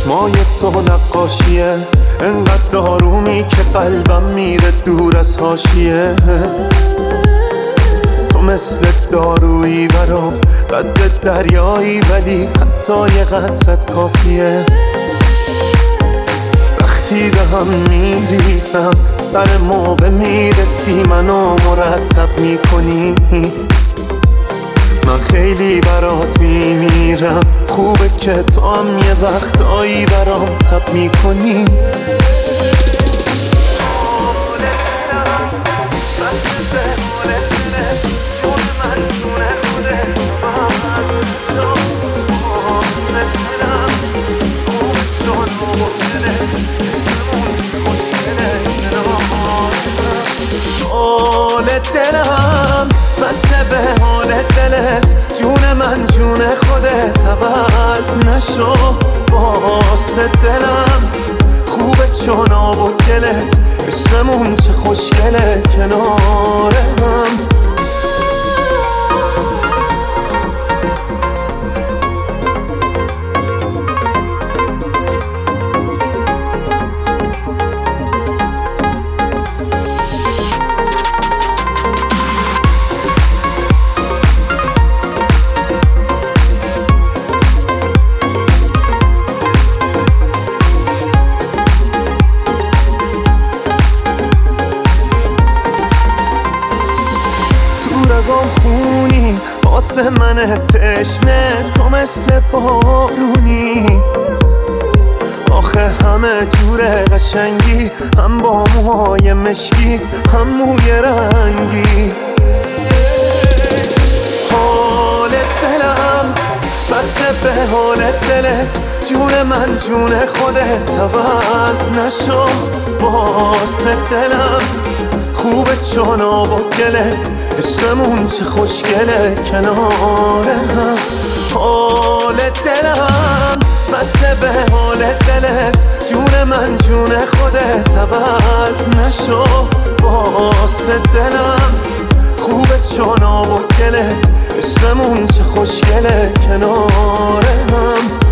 چشمای تو نقاشیه، انقدر آرومی که قلبم میره دور از حاشیه. تو مثل دارویی برام، قد دریایی ولی حتی یه قطرت کافیه. وقتی به هم میریزم سر موقع میرسی منو مرتب میکنی. من خیلی برات میمیرم، خوبه که تو هم یه وقتایی برام تب میکنی. حال دلم مثل به حال دلت، جون من جون خودت عوض نشو واسه دلم. خوبه چون آب و گلت، عشقمون چه خوشگله کنار هم. رگام خونی واسه من تشنه، تو مثل بارونی. آخه همه جور قشنگی، هم با موهای مشکی هم موی رنگی. حال دلم مثل به حال دلت، جون من جون خودت عوض نشو واسه دلم. خوبه چون آب و گلت، عشقمون چه خوشگله کنار هم. حال دلم مثل به حال دلت، جون من جون خودت عوض نشو واسه دلم. خوبه چون آب و گلت، عشقمون چه خوشگله کنار هم.